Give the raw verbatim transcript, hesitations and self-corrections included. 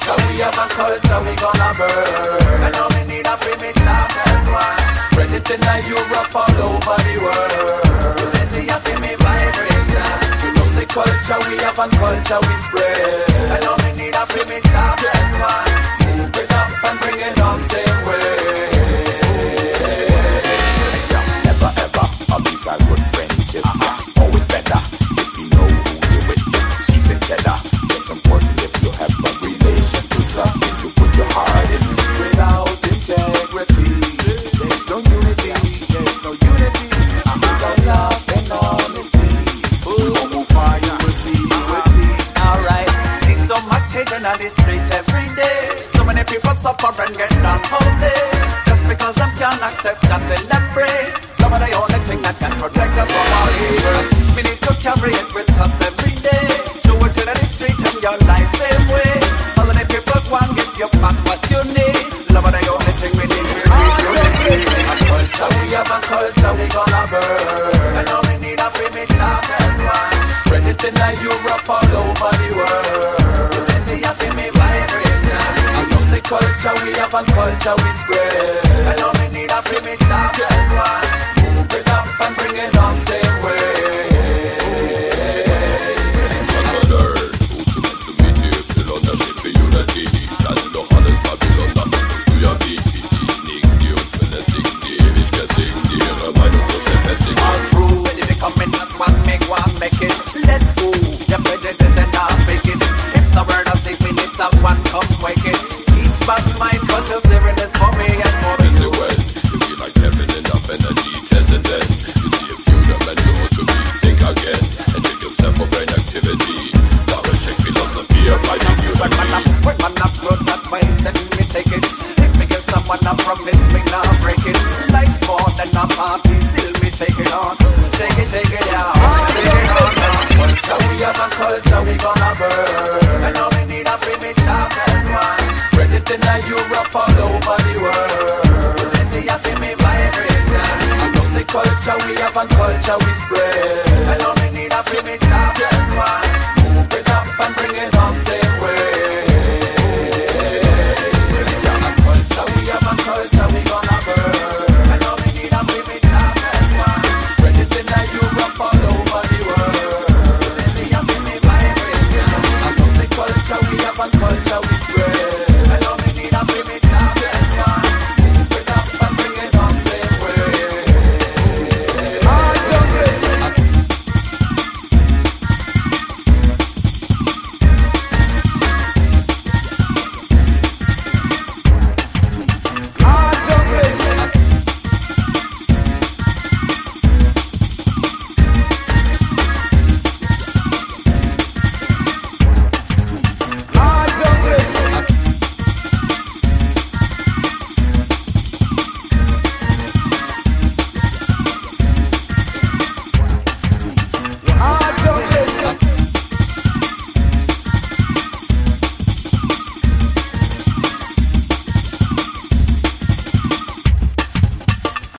culture, we have a culture, we gonna burn. I know we need a free mix of everyone. Spread it in Europe, all over the world. Let's see a free me vibration. You know say culture, we have a culture, we spread. I know we need a free mix of everyone. Move it up and bring it on same way. Never ever a piece of good friendship. Uh-huh. Always better if you know who you're with. Cheese and cheddar. It's important if you have a relation to trust and you put your heart in. Without integrity, there's no unity. There's no unity. Without love and honesty, oh, fire you will see, you will see. Alright, see so much hidden on the street every day. So many people suffer and get down all day. Just because them can't accept that in them brain. Some of the only thing that can protect us from all evil. We need to carry it with us every day. Show it to the street and your life same way. All of the people want give you back what you need. Love of the only thing we need to reach unity. A culture, we have a culture, we gonna burn. I know we need a free mix of everyone. Spread it in Europe, all over the world. Let's see a free me vibration. I know say culture, we have a culture, we spread. I know we need a free mix of everyone. Move it up and bring it on same way. One come wake it. Each bad mind got to living this for me and for me. Busy well, you feel like having enough energy, hesitant. You see a few them and you ought to rethink again and check yourself for brain activity. Double check philosophy of fighting you like me. When man up road that way, then me take it. If me give someone a promise, me now break it. Life more than a party, still me shake it on. Shake it, shake it, yeah. Shake it on, on. Culture, we have a culture, we gonna burn. I know we need a free mix of everyone. Spread it in Europe, all over the world. Let's see a free me vibration. I know say culture, we have a culture, we spread.